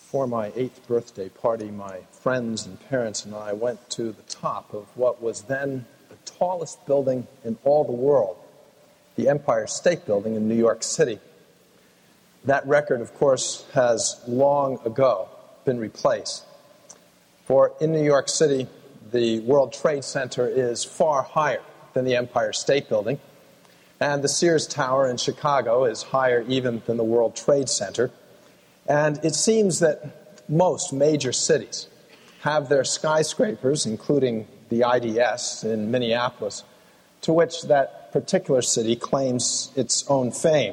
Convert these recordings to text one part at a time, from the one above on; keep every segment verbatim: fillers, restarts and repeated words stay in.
For my eighth birthday party, my friends and parents and I went to the top of what was then the tallest building in all the world, the Empire State Building in New York City. That record, of course, has long ago been replaced. For in New York City, the World Trade Center is far higher than the Empire State Building, and the Sears Tower in Chicago is higher even than the World Trade Center. And it seems that most major cities have their skyscrapers, including the I D S in Minneapolis, to which that particular city claims its own fame,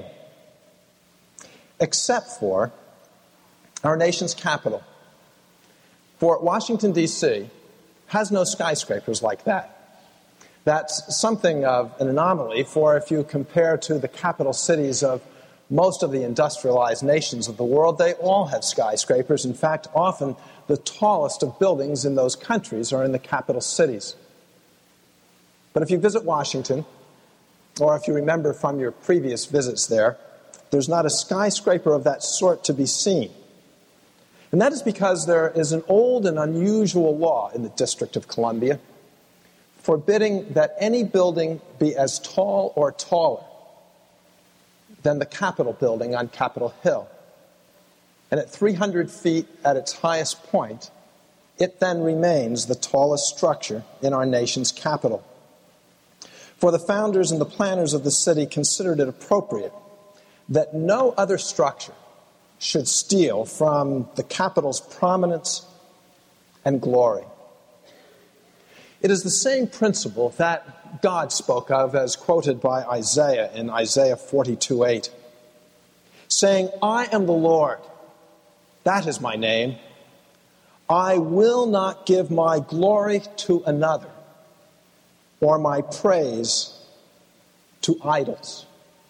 except for our nation's capital. For Washington, D C has no skyscrapers like that. That's something of an anomaly, for if you compare to the capital cities of most of the industrialized nations of the world, they all have skyscrapers. In fact, often the tallest of buildings in those countries are in the capital cities. But if you visit Washington, or if you remember from your previous visits there, there's not a skyscraper of that sort to be seen. And that is because there is an old and unusual law in the District of Columbia forbidding that any building be as tall or taller than the Capitol building on Capitol Hill. And at three hundred feet at its highest point, it then remains the tallest structure in our nation's capital. For the founders and the planners of the city considered it appropriate that no other structure should steal from the Capitol's prominence and glory. It is the same principle that God spoke of as quoted by Isaiah in Isaiah forty-two eight, saying, I am the Lord, that is my name. I will not give my glory to another, or my praise to idols.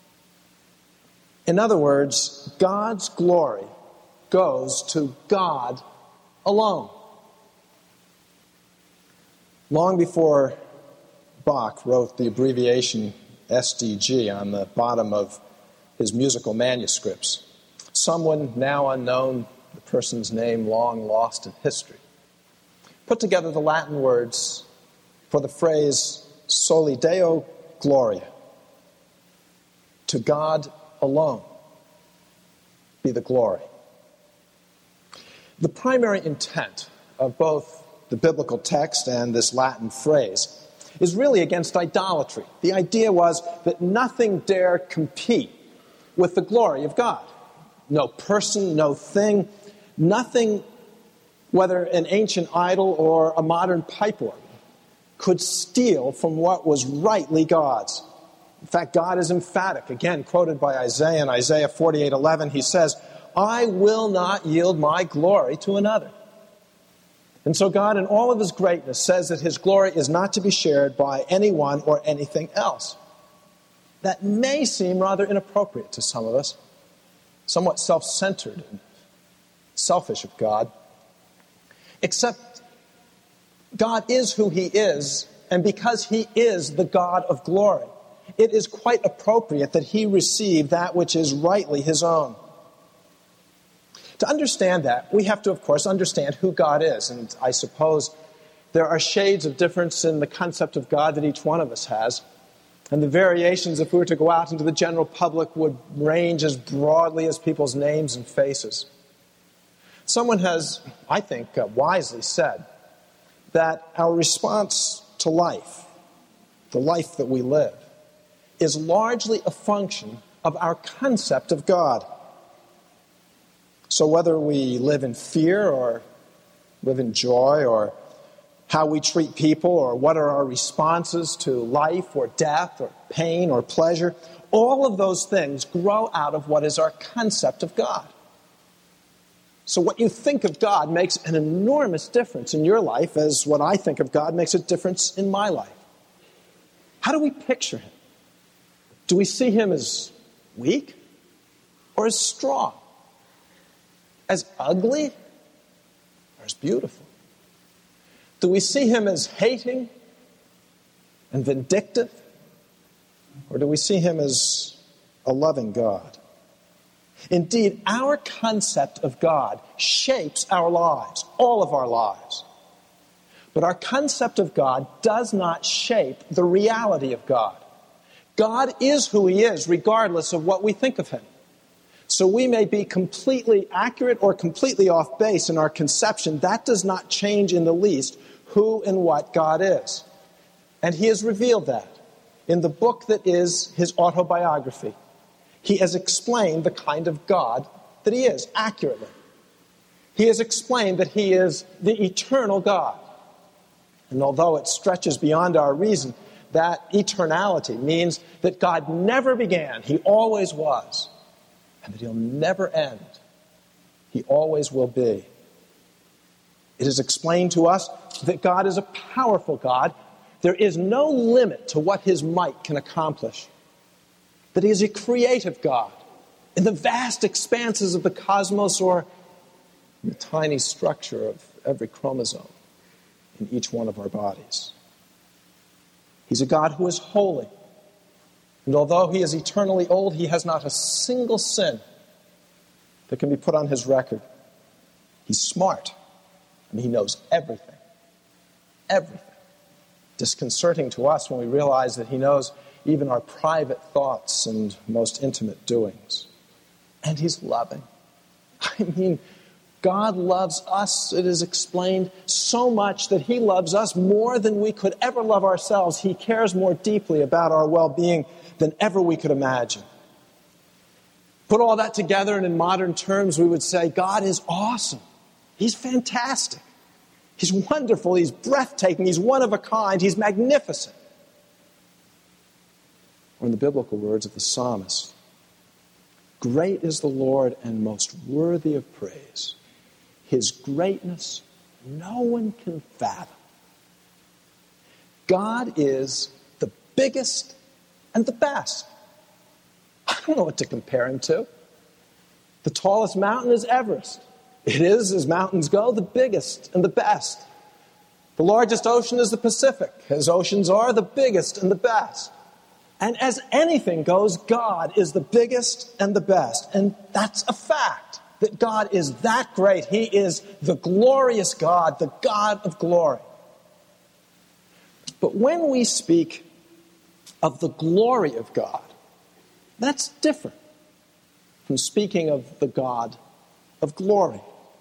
In other words, God's glory goes to God alone. Long before Bach wrote the abbreviation S D G on the bottom of his musical manuscripts, someone now unknown, the person's name long lost in history, put together the Latin words for the phrase Soli Deo Gloria. To God alone be the glory. The primary intent of both the biblical text and this Latin phrase is really against idolatry. The idea was that nothing dare compete with the glory of God. No person, no thing, nothing, whether an ancient idol or a modern pipe organ, could steal from what was rightly God's. In fact, God is emphatic. Again, quoted by Isaiah in Isaiah forty-eight eleven, he says, I will not yield my glory to another. And so God, in all of his greatness, says that his glory is not to be shared by anyone or anything else. That may seem rather inappropriate to some of us, somewhat self-centered and selfish of God. Except God is who he is, and because he is the God of glory, it is quite appropriate that he receive that which is rightly his own. To understand that, we have to, of course, understand who God is. And I suppose there are shades of difference in the concept of God that each one of us has. And the variations, if we were to go out into the general public, would range as broadly as people's names and faces. Someone has, I think, uh, wisely said that our response to life, the life that we live, is largely a function of our concept of God. So whether we live in fear or live in joy, or how we treat people, or what are our responses to life or death or pain or pleasure, all of those things grow out of what is our concept of God. So what you think of God makes an enormous difference in your life, as what I think of God makes a difference in my life. How do we picture him? Do we see him as weak or as strong? As ugly or as beautiful? Do we see him as hating and vindictive? Or do we see him as a loving God? Indeed, our concept of God shapes our lives, all of our lives. But our concept of God does not shape the reality of God. God is who He is, regardless of what we think of Him. So we may be completely accurate or completely off base in our conception. That does not change in the least who and what God is. And He has revealed that in the book that is His autobiography. He has explained the kind of God that He is, accurately. He has explained that He is the eternal God. And although it stretches beyond our reason, that eternality means that God never began, He always was, and that He'll never end. He always will be. It is explained to us that God is a powerful God. There is no limit to what His might can accomplish. That He is a creative God in the vast expanses of the cosmos or in the tiny structure of every chromosome in each one of our bodies. He's a God who is holy. And although He is eternally old, He has not a single sin that can be put on His record. He's smart, and He knows everything. Everything. Disconcerting to us when we realize that He knows even our private thoughts and most intimate doings. And He's loving. I mean, God loves us, it is explained, so much that He loves us more than we could ever love ourselves. He cares more deeply about our well-being than ever we could imagine. Put all that together, and in modern terms, we would say, God is awesome. He's fantastic. He's wonderful. He's breathtaking. He's one of a kind. He's magnificent. Or in the biblical words of the psalmist, great is the Lord and most worthy of praise. His greatness no one can fathom. God is the biggest and the best. I don't know what to compare Him to. The tallest mountain is Everest. It is, as mountains go, the biggest and the best. The largest ocean is the Pacific. As oceans are, the biggest and the best. And as anything goes, God is the biggest and the best. And that's a fact, that God is that great. He is the glorious God, the God of glory. But when we speak of the glory of God, that's different from speaking of the God of glory.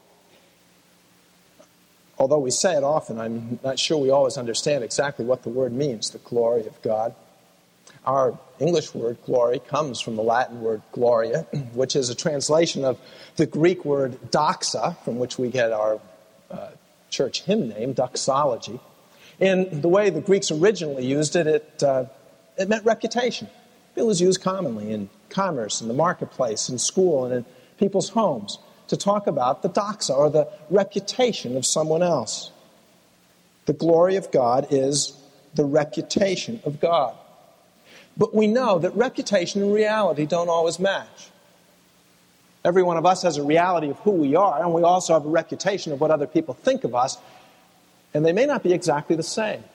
Although we say it often, I'm not sure we always understand exactly what the word means, the glory of God. Our English word glory comes from the Latin word gloria, which is a translation of the Greek word doxa, from which we get our uh, church hymn name, doxology. In the way the Greeks originally used it, it, uh, it meant reputation. It was used commonly in commerce, in the marketplace, in school, and in people's homes to talk about the doxa, or the reputation of someone else. The glory of God is the reputation of God. But we know that reputation and reality don't always match. Every one of us has a reality of who we are, and we also have a reputation of what other people think of us, and they may not be exactly the same.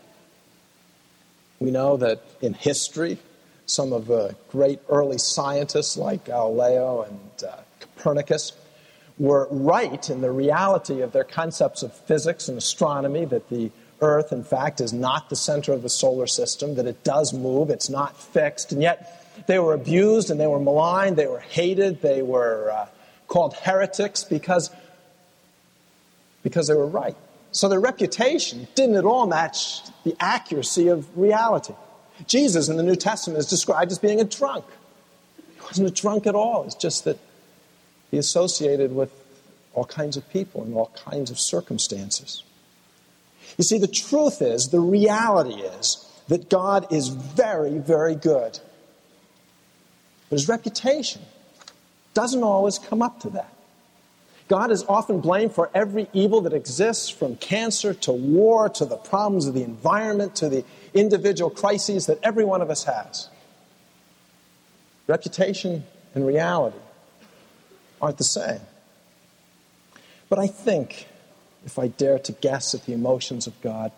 We know that in history, some of the great early scientists like Galileo and uh, Copernicus were right in the reality of their concepts of physics and astronomy, that the Earth, in fact, is not the center of the solar system, that it does move, it's not fixed, and yet they were abused and they were maligned, they were hated, they were uh, called heretics because, because they were right. So their reputation didn't at all match the accuracy of reality. Jesus in the New Testament is described as being a drunk. He wasn't a drunk at all. It's just that he associated with all kinds of people and all kinds of circumstances. You see, the truth is, the reality is, that God is very, very good. But His reputation doesn't always come up to that. God is often blamed for every evil that exists, from cancer to war to the problems of the environment to the individual crises that every one of us has. Reputation and reality aren't the same. But I think, if I dare to guess at the emotions of God,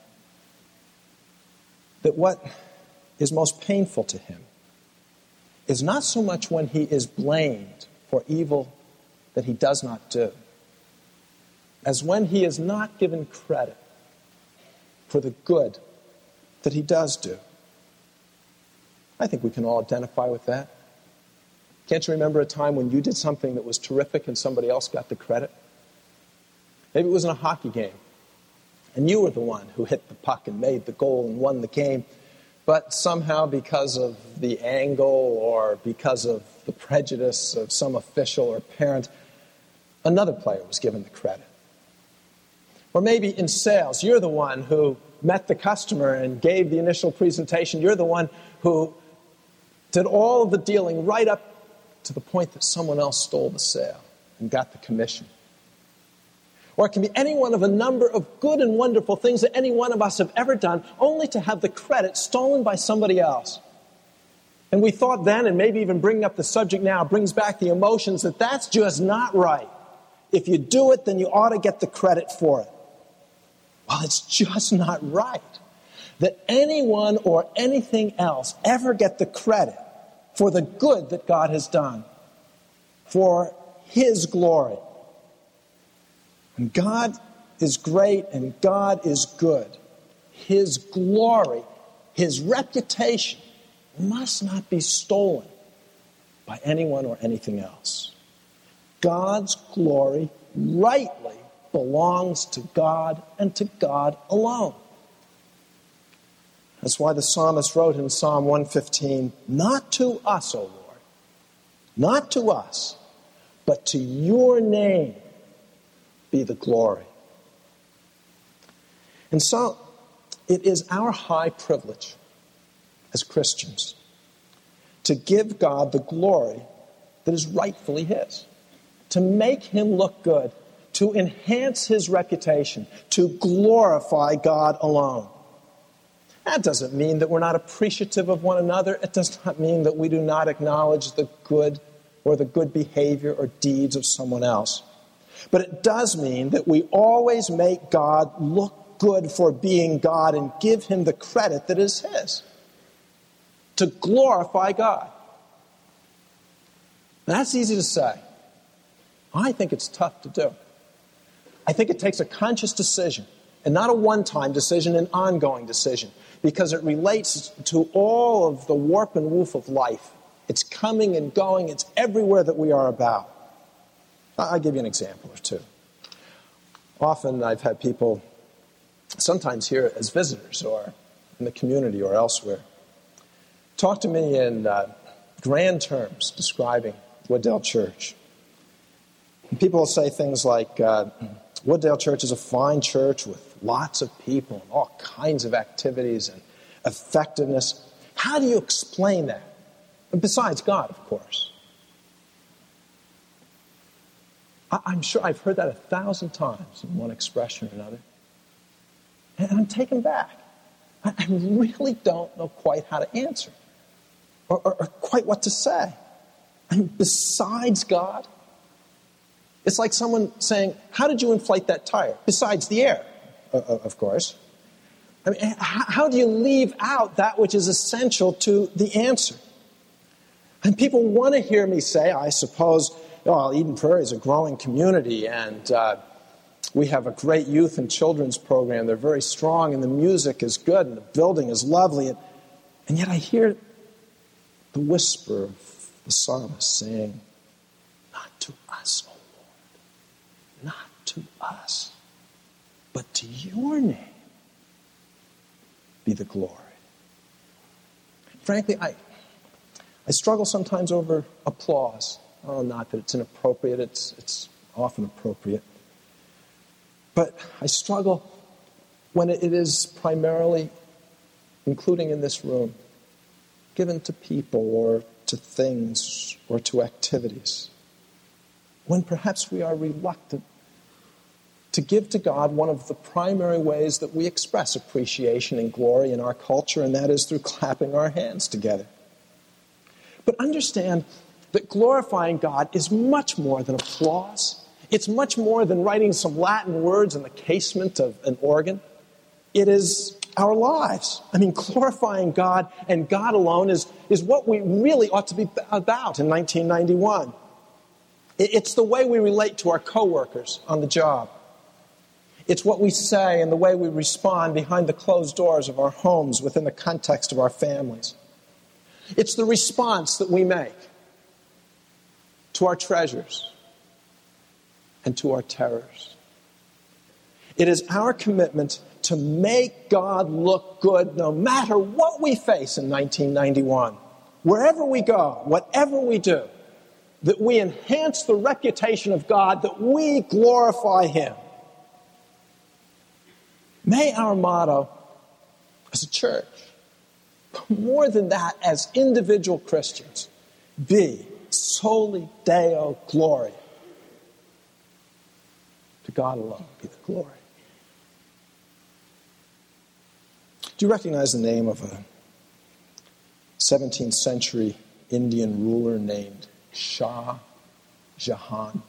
that what is most painful to Him is not so much when He is blamed for evil that he does not do, as when he is not given credit for the good that he does do. I think we can all identify with that. Can't you remember a time when you did something that was terrific and somebody else got the credit? Maybe it was in a hockey game, and you were the one who hit the puck and made the goal and won the game, but somehow because of the angle or because of the prejudice of some official or parent, another player was given the credit. Or maybe in sales, you're the one who met the customer and gave the initial presentation. You're the one who did all of the dealing right up to the point that someone else stole the sale and got the commission. Or it can be any one of a number of good and wonderful things that any one of us have ever done, only to have the credit stolen by somebody else. And we thought then, and maybe even bringing up the subject now, brings back the emotions that that's just not right. If you do it, then you ought to get the credit for it. Well, it's just not right that anyone or anything else ever get the credit for the good that God has done, for His glory. And God is great and God is good. His glory, His reputation must not be stolen by anyone or anything else. God's glory rightly belongs to God and to God alone. That's why the psalmist wrote in Psalm one fifteen, "Not to us, O Lord, not to us, but to your name be the glory." And so it is our high privilege as Christians to give God the glory that is rightfully His, to make Him look good, to enhance His reputation, to glorify God alone. That doesn't mean that we're not appreciative of one another. It does not mean that we do not acknowledge the good or the good behavior or deeds of someone else. But it does mean that we always make God look good for being God and give Him the credit that is His, to glorify God. That's easy to say. I think it's tough to do. I think it takes a conscious decision, and not a one-time decision, an ongoing decision, because it relates to all of the warp and woof of life. It's coming and going. It's everywhere that we are about. I'll give you an example or two. Often I've had people, sometimes here as visitors or in the community or elsewhere, talk to me in uh, grand terms describing Wooddale Church. And people will say things like, uh, Wooddale Church is a fine church with lots of people and all kinds of activities and effectiveness. How do you explain that? And besides God, of course. I- I'm sure I've heard that a thousand times in one expression or another. And I'm taken back. I, I really don't know quite how to answer or, or, or quite what to say. I mean, besides God? It's like someone saying, how did you inflate that tire? Besides the air, of course. I mean, how do you leave out that which is essential to the answer? And people want to hear me say, I suppose, oh, Eden Prairie is a growing community, and uh, we have a great youth and children's program. They're very strong, and the music is good, and the building is lovely. And, and yet I hear the whisper of the psalmist saying, not to us, O Lord, not to us, but to your name be the glory. Frankly, I I struggle sometimes over applause. Oh, not that it's inappropriate, it's it's often appropriate. But I struggle when it is primarily, including in this room, given to people or to things or to activities. When perhaps we are reluctant to give to God one of the primary ways that we express appreciation and glory in our culture, and that is through clapping our hands together. But understand that glorifying God is much more than applause. It's much more than writing some Latin words in the casement of an organ. It is our lives. I mean, glorifying God and God alone is, is what we really ought to be about in nineteen ninety-one. It's the way we relate to our coworkers on the job. It's what we say and the way we respond behind the closed doors of our homes within the context of our families. It's the response that we make to our treasures and to our terrors. It is our commitment to make God look good no matter what we face in nineteen ninety-one. Wherever we go, whatever we do, that we enhance the reputation of God, that we glorify Him. May our motto as a church, but more than that, as individual Christians, be Soli Deo Gloria. To God alone be the glory. Do you recognize the name of a seventeenth century Indian ruler named Shah Jahan?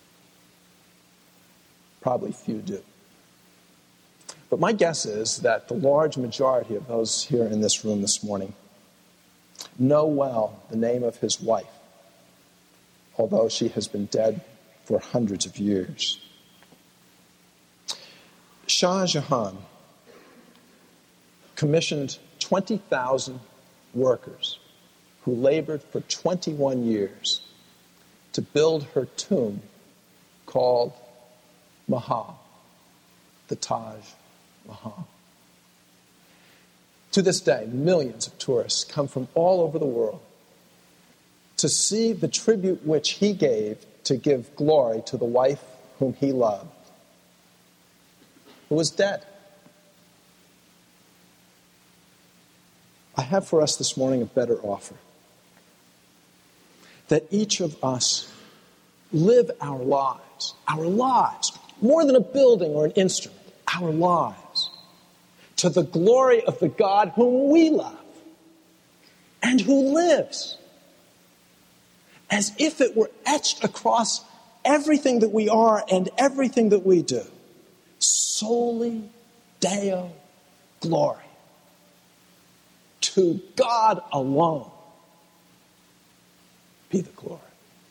Probably few do. But my guess is that the large majority of those here in this room this morning know well the name of his wife, although she has been dead for hundreds of years. Shah Jahan commissioned twenty thousand workers who labored for twenty-one years to build her tomb called Mahal, the Taj Mahal. To this day, millions of tourists come from all over the world to see the tribute which he gave to give glory to the wife whom he loved, who was dead. I have for us this morning a better offer. That each of us live our lives, our lives, more than a building or an instrument, our lives, to the glory of the God whom we love and who lives, as if it were etched across everything that we are and everything that we do. Soli Deo Gloria. To God alone be the glory.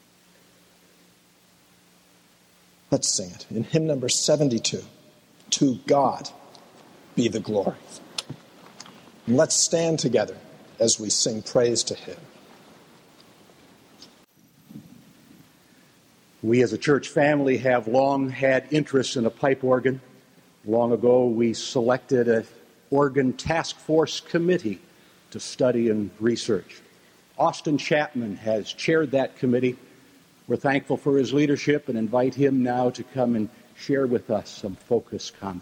Let's sing it. In hymn number seventy-two, To God be the glory. And let's stand together as we sing praise to Him. We as a church family have long had interest in a pipe organ. Long ago, we selected an organ task force committee to study and research. Austin Chapman has chaired that committee. We're thankful for his leadership and invite him now to come and share with us some focused comments.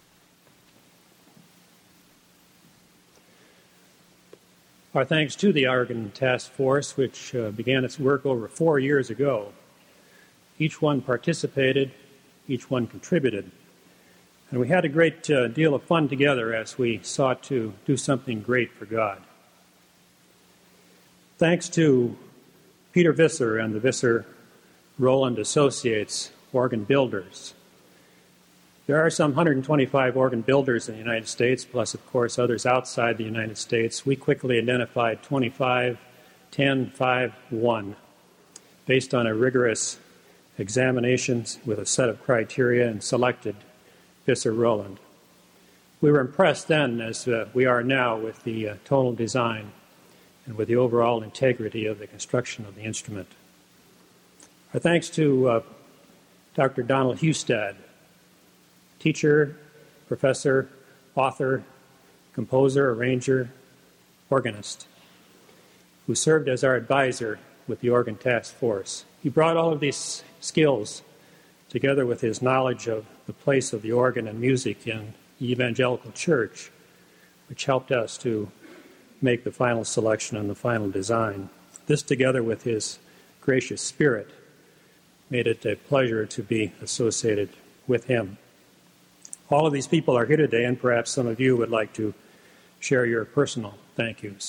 Our thanks to the Organ Task Force, which uh, began its work over four years ago. Each one participated, each one contributed. And we had a great uh, deal of fun together as we sought to do something great for God. Thanks to Peter Visser and the Visser Rowland Associates, organ builders. There are some one hundred twenty-five organ builders in the United States, plus, of course, others outside the United States. We quickly identified twenty-five, ten, five, one, based on a rigorous examination with a set of criteria, and selected Visser Rowland. We were impressed then, as uh, we are now, with the uh, tonal design and with the overall integrity of the construction of the instrument. Our thanks to uh, Doctor Donald Hustad, teacher, professor, author, composer, arranger, organist, who served as our advisor with the Organ Task Force. He brought all of these skills together with his knowledge of the place of the organ and music in the evangelical church, which helped us to make the final selection and the final design. This, together with his gracious spirit, made it a pleasure to be associated with him. All of these people are here today, and perhaps some of you would like to share your personal thank yous.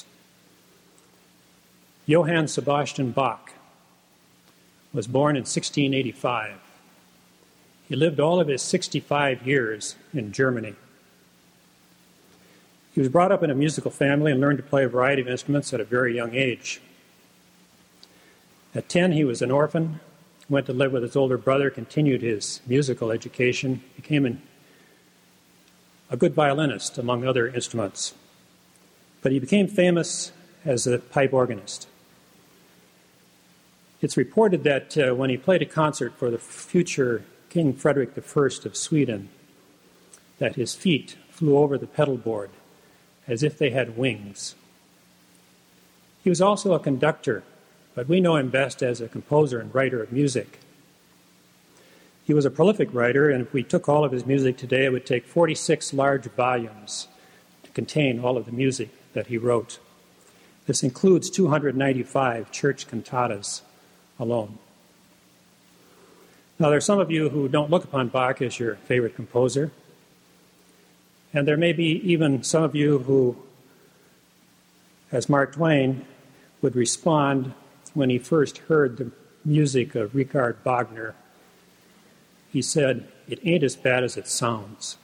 Johann Sebastian Bach was born in sixteen eighty-five. He lived all of his sixty-five years in Germany. He was brought up in a musical family and learned to play a variety of instruments at a very young age. At ten, he was an orphan, went to live with his older brother, continued his musical education, became an, a good violinist, among other instruments. But he became famous as a pipe organist. It's reported that uh, when he played a concert for the future King Frederick the First of Sweden, that his feet flew over the pedal board as if they had wings. He was also a conductor, but we know him best as a composer and writer of music. He was a prolific writer, and if we took all of his music today, it would take forty-six large volumes to contain all of the music that he wrote. This includes two hundred ninety-five church cantatas alone. Now, there are some of you who don't look upon Bach as your favorite composer, and there may be even some of you who, as Mark Twain, would respond when he first heard the music of Richard Wagner. He said, "It ain't as bad as it sounds."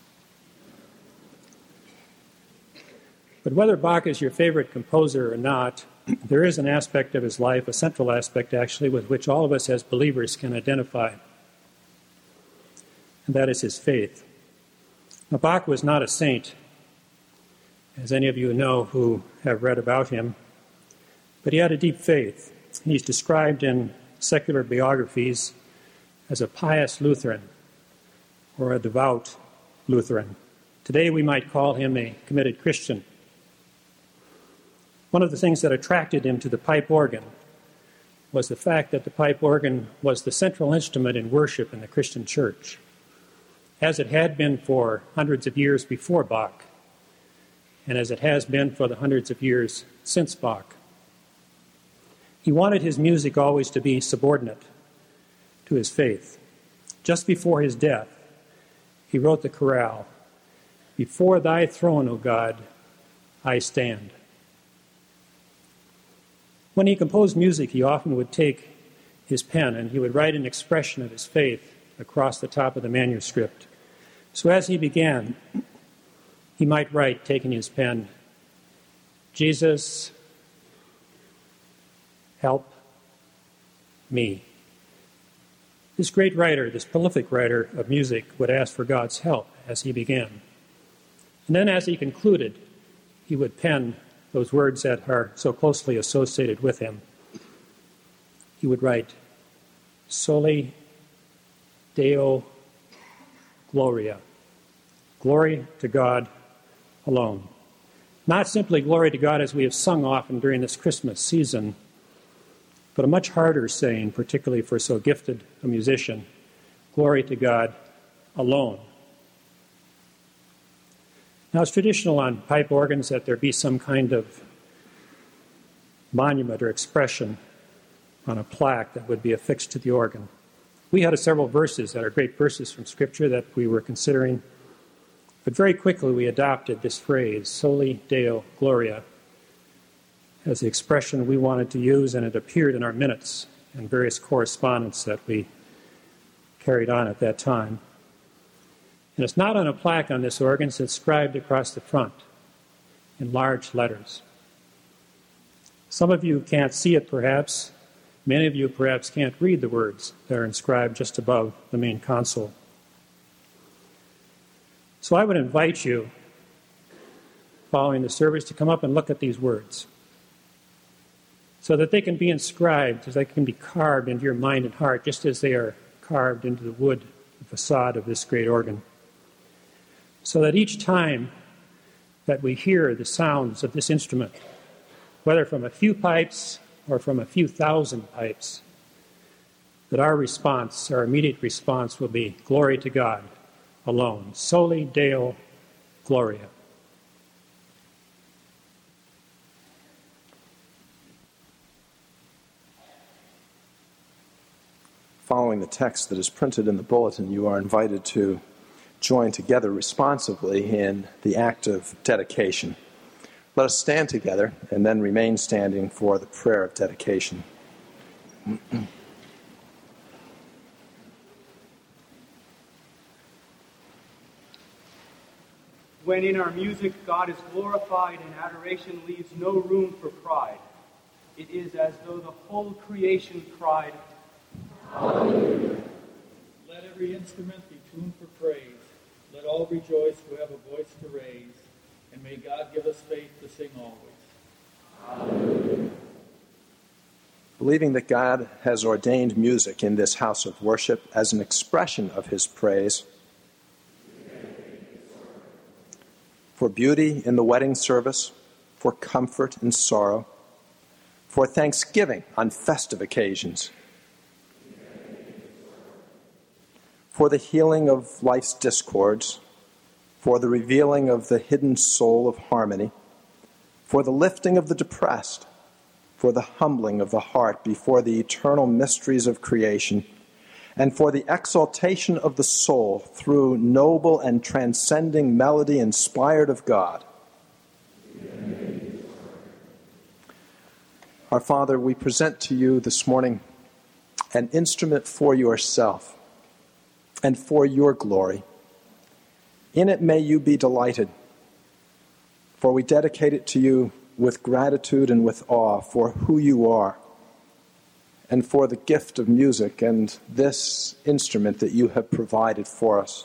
But whether Bach is your favorite composer or not, there is an aspect of his life, a central aspect actually, with which all of us as believers can identify, and that is his faith. Now, Bach was not a saint, as any of you know who have read about him, but he had a deep faith. He's described in secular biographies as a pious Lutheran or a devout Lutheran. Today we might call him a committed Christian. One of the things that attracted him to the pipe organ was the fact that the pipe organ was the central instrument in worship in the Christian church, as it had been for hundreds of years before Bach, and as it has been for the hundreds of years since Bach. He wanted his music always to be subordinate to his faith. Just before his death, he wrote the chorale, "Before thy throne, O God, I stand." When he composed music, he often would take his pen and he would write an expression of his faith across the top of the manuscript. So as he began, he might write, taking his pen, "Jesus, help me." This great writer, this prolific writer of music, would ask for God's help as he began. And then as he concluded, he would pen those words that are so closely associated with him. He would write, "Soli Deo Gloria." Glory to God alone. Not simply glory to God as we have sung often during this Christmas season, but a much harder saying, particularly for so gifted a musician, glory to God alone. Now, it's traditional on pipe organs that there be some kind of monument or expression on a plaque that would be affixed to the organ. We had several verses that are great verses from Scripture that we were considering, but very quickly we adopted this phrase, Soli Deo Gloria, as the expression we wanted to use, and it appeared in our minutes and various correspondence that we carried on at that time. And it's not on a plaque on this organ, it's inscribed across the front in large letters. Some of you can't see it perhaps. Many of you perhaps can't read the words that are inscribed just above the main console. So I would invite you, following the service, to come up and look at these words so that they can be inscribed, as they can be carved into your mind and heart, just as they are carved into the wood, the facade of this great organ. So that each time that we hear the sounds of this instrument, whether from a few pipes or from a few thousand pipes, that our response, our immediate response, will be glory to God alone. Soli Deo Gloria. Following the text that is printed in the bulletin, you are invited to join together responsively in the act of dedication. Let us stand together and then remain standing for the prayer of dedication. When in our music God is glorified and adoration leaves no room for pride, it is as though the whole creation cried, Hallelujah. Let every instrument be tuned for praise. Let all rejoice who have a voice to raise. And may God give us faith to sing always. Hallelujah. Believing that God has ordained music in this house of worship as an expression of his praise, for beauty in the wedding service, for comfort in sorrow, for thanksgiving on festive occasions, for the healing of life's discords, for the revealing of the hidden soul of harmony, for the lifting of the depressed, for the humbling of the heart before the eternal mysteries of creation, and for the exaltation of the soul through noble and transcending melody inspired of God. Our Father, we present to you this morning an instrument for yourself and for your glory. In it may you be delighted, for we dedicate it to you with gratitude and with awe for who you are and for the gift of music and this instrument that you have provided for us.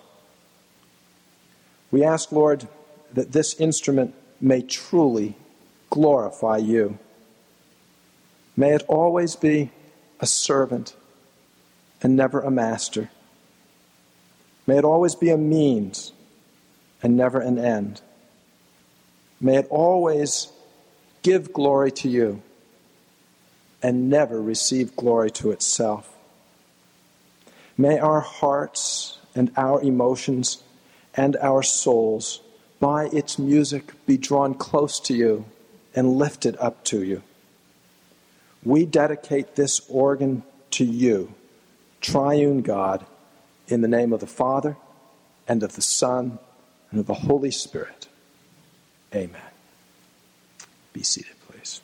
We ask, Lord, that this instrument may truly glorify you. May it always be a servant and never a master. May it always be a means and never an end. May it always give glory to you and never receive glory to itself. May our hearts and our emotions and our souls, by its music, be drawn close to you and lifted up to you. We dedicate this organ to you, triune God, in the name of the Father, and of the Son, and of the Holy Spirit. Amen. Be seated, please.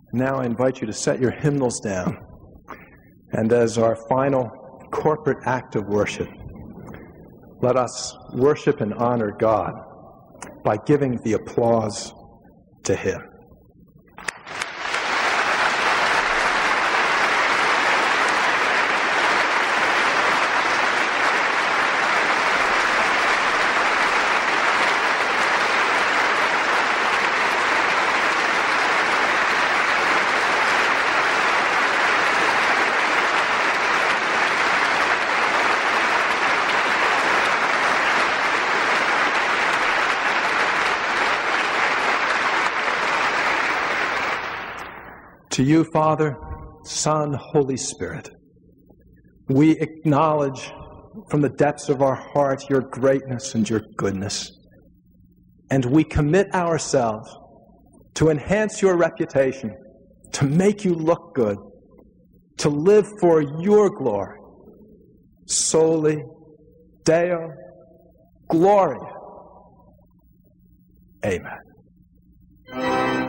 Now I invite you to set your hymnals down. And as our final corporate act of worship, let us worship and honor God by giving the applause to Him. To you, Father, Son, Holy Spirit, we acknowledge from the depths of our heart your greatness and your goodness. And we commit ourselves to enhance your reputation, to make you look good, to live for your glory. Soli Deo Gloria. Amen.